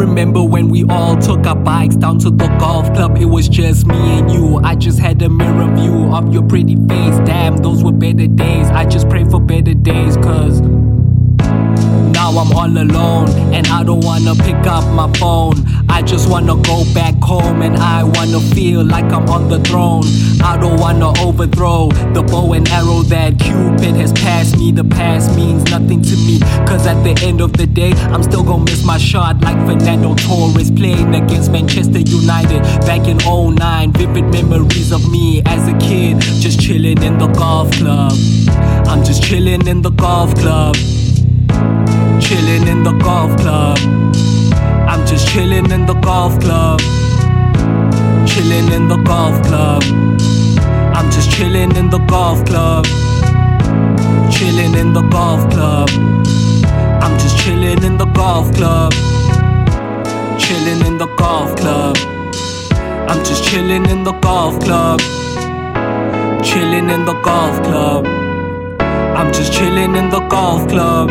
remember when we all took our bikes down to the golf club. It was just me and you. I just had a mirror view of your pretty face. Damn, those were better days. I just pray for better days, cause now I'm all alone and I don't wanna pick up my phone. I just wanna go back home and I wanna feel like I'm on the throne. I don't wanna overthrow the bow and arrow that Cupid has passed me. The past means nothing to me, cause at the end of the day I'm still gonna miss my shot like Fernando Torres playing against Manchester United back in '09. Vivid memories of me as a kid, just chilling in the golf club. I'm just chilling in the golf club. Chilling in the golf club. I'm just chilling in the golf club. Chilling in the golf club. I'm just chilling in the golf club. Chilling in the golf club. I'm just chilling in the golf club. Chilling in the golf club. I'm just chilling in the golf club. Chilling in the golf club. I'm just chilling in the golf club.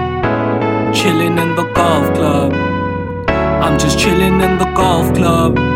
Chilling in the golf club. I'm just chilling in the golf club.